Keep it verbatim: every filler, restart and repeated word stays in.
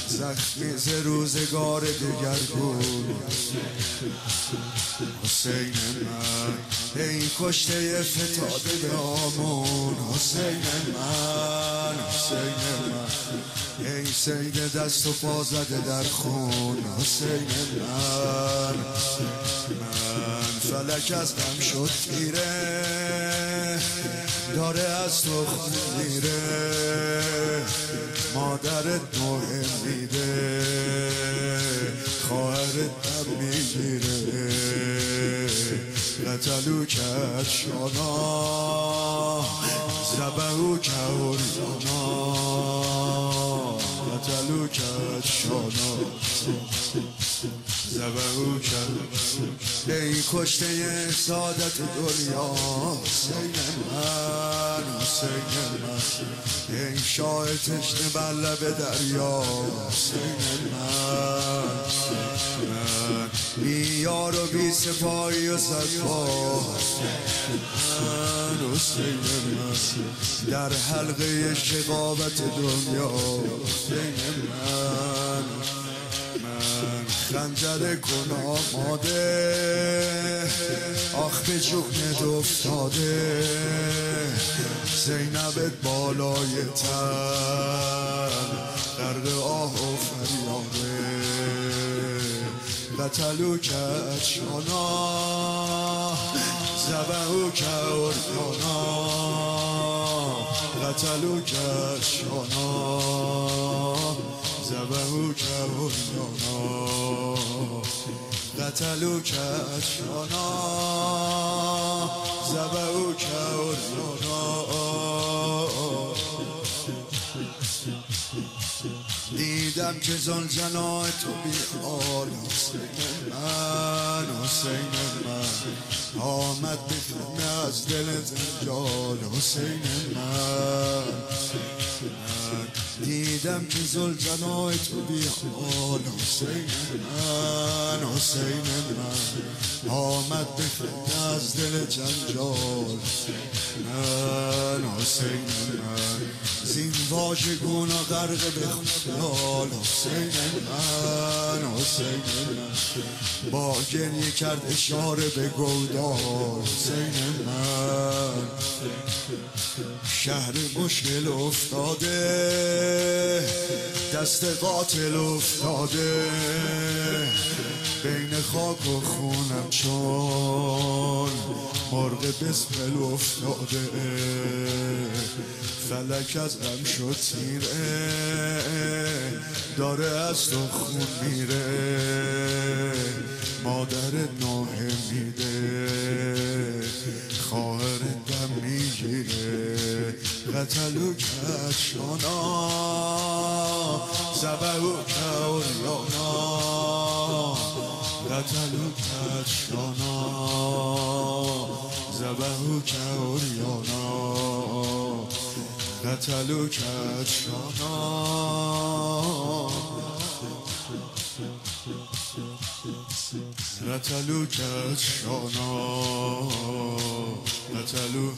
زخمی ز روزگار دگرگون. حسین من ای کشته فتاده به آمون. حسین من حسین من ای سید دست و پا زده در خون. حسین من من فلک از غم شد تیره داره از تو خون میره. مادرت مهم میده خواهرت دم میگیره. قتلو کرد شانا زبهو کهوریانا. قتلو کرد شانا زبهو کرد. ای کشته سعادت دنیا حسین من حسین من ای شاه تشنه بر لب دریا. حسین من من بی یار و بی سپاهی و صدپا. من حسین من در حلقه شقاوت دنیا. حسین من من خنجر کن آماده آخ به جونت افتاده. زینبت بالای تن غرق آه و فریاده. قتلو کرد شانا زبهو کرد یانا. قتلو کرد شانا زبهو کرد یانا. قتلو کرد شانا زبهو کرد یانا. دیدم که زلجنای تو بیحال. حسین من حسین من آمد بفهمی از دل زنجال. حسین من من دیدم که زلجنای تو بیحال. حسین من حسین من آمد بفهمی از دل جنجال. من حسین من زین واژگون و غرق به خیال. حسین من حسین من با گریه کرد اشاره به گودال. حسین من شهر مشکل افتاده دست قاتل افتاده. بین خاک و خونم چون مرغ بسمل افتاده. فلک از غم شد تیره داره از تو خون میره. مادرت نوحه میده خواهر دم میگیره. قتلو کرد شانا زبهو کرد یانا. قتلو کرد شانا زبهو کرد یانا. قتلو کرد شانا قتلو کرد شانا. قتلو